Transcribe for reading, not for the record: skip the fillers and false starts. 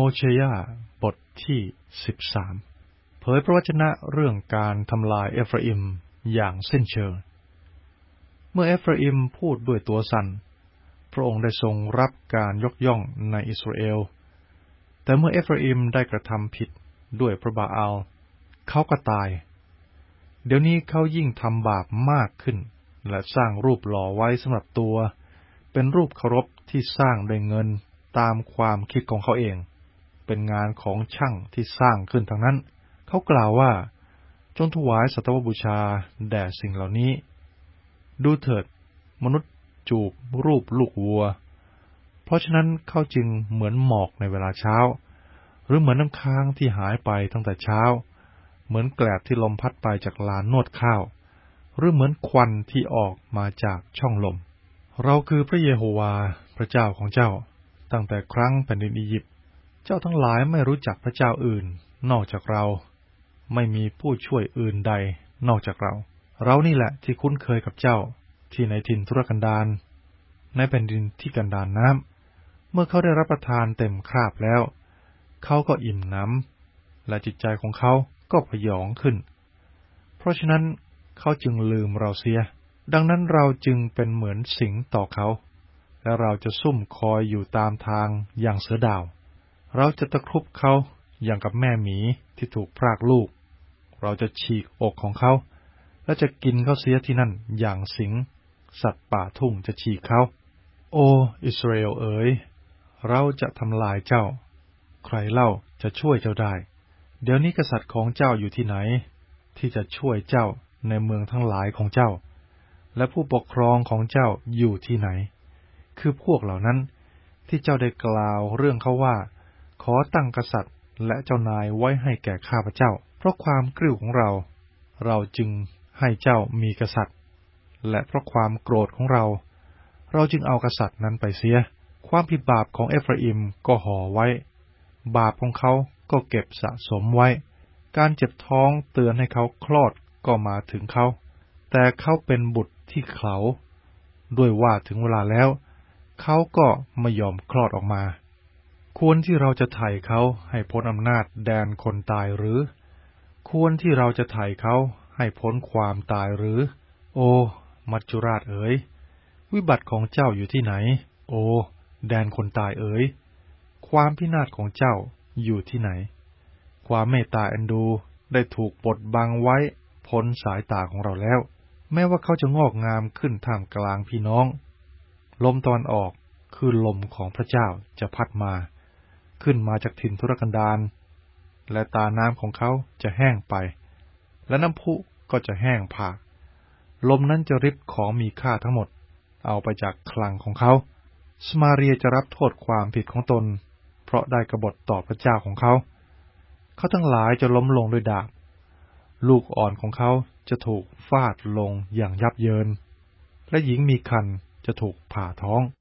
เชยาบทที่13เผยพระวจนะเรื่องการทำลายเอฟราอิมอย่างสิ้นเชิงเมื่อเอฟราอิมพูดด้วยตัวสั่นพระองค์ได้ทรงรับการยกย่องในอิสราเอลแต่เมื่อเอฟราอิมได้กระทำผิดด้วยพระบาอาลเขาก็ตายเดี๋ยวนี้เขายิ่งทำบาปมากขึ้นและสร้างรูปหล่อไว้สำหรับตัวเป็นรูปเคารพที่สร้างด้วยเงินตามความคิดของเขาเองเป็นงานของช่างที่สร้างขึ้นทั้งนั้นเขากล่าวว่าจงถวายสัตวบูชาแด่สิ่งเหล่านี้ดูเถิดมนุษย์จูบรูปลูกวัวเพราะฉะนั้นเขาจึงเหมือนหมอกในเวลาเช้าหรือเหมือนน้ำค้างที่หายไปตั้งแต่เช้าเหมือนแกลบที่ลมพัดไปจากลานนวดข้าวหรือเหมือนควันที่ออกมาจากช่องลมเราคือพระเยโฮวาพระเจ้าของเจ้าตั้งแต่ครั้งแผ่นดินอียิปต์เจ้าทั้งหลายไม่รู้จักพระเจ้าอื่นนอกจากเราไม่มีผู้ช่วยอื่นใดนอกจากเรานี่แหละที่คุ้นเคยกับเจ้าที่ในถิ่นทุรกันดารในแผ่นดินที่กันดารน้ำเมื่อเขาได้รับประทานเต็มคราบแล้วเขาก็อิ่มหนำและจิตใจของเขาก็พยองขึ้นเพราะฉะนั้นเขาจึงลืมเราเสียดังนั้นเราจึงเป็นเหมือนสิงต่อเขาและเราจะซุ่มคอยอยู่ตามทางอย่างเสือดาวเราจะตะครุบเขาอย่างกับแม่หมีที่ถูกพรากลูกเราจะฉีกอกของเขาและจะกินเขาเสียที่นั่นอย่างสิงสัตว์ป่าทุ่งจะฉีกเขาโออิสราเอลเอ๋ยเราจะทำลายเจ้าใครเล่าจะช่วยเจ้าได้เดี๋ยวนี้กษัตริย์ของเจ้าอยู่ที่ไหนที่จะช่วยเจ้าในเมืองทั้งหลายของเจ้าและผู้ปกครองของเจ้าอยู่ที่ไหนคือพวกเหล่านั้นที่เจ้าได้กล่าวเรื่องเขาว่าขอตั้งกษัตริย์และเจ้านายไว้ให้แก่ข้าพเจ้าเพราะความกริ้วของเราจึงให้เจ้ามีกษัตริย์และเพราะความโกรธของเราจึงเอากษัตริย์นั้นไปเสียความผิดบาปของเอฟราอิมก็ห่อไว้บาปของเขาก็เก็บสะสมไว้การเจ็บท้องเตือนให้เขาคลอดก็มาถึงเขาแต่เขาเป็นบุตรที่เขาด้วยว่าถึงเวลาแล้วเขาก็ไม่ยอมคลอดออกมาควรที่เราจะไถ่เขาให้พ้นอำนาจแดนคนตายหรือควรที่เราจะไถ่เขาให้พ้นความตายหรือโอมัจจุราชเอ๋ยวิบัติของเจ้าอยู่ที่ไหนโอแดนคนตายเอ๋ยความพินาศของเจ้าอยู่ที่ไหนความเมตตาเอ็นดูได้ถูกบดบังไว้พ้นสายตาของเราแล้วแม้ว่าเขาจะงอกงามขึ้นท่ามกลางพี่น้องลมตะวันออกคือลมของพระเจ้าจะพัดมาขึ้นมาจากถิ่นทุรกันดารและตาน้ำของเขาจะแห้งไปและน้ำพุก็จะแห้งผากลมนั้นจะริบของมีค่าทั้งหมดเอาไปจากคลังของเขาสมาเรียจะรับโทษความผิดของตนเพราะได้กบฏต่อพระเจ้าของเขาทั้งหลายจะล้มลงด้วยดาบลูกอ่อนของเขาจะถูกฟาดลงอย่างยับเยินและหญิงมีครรภ์จะถูกผ่าท้อง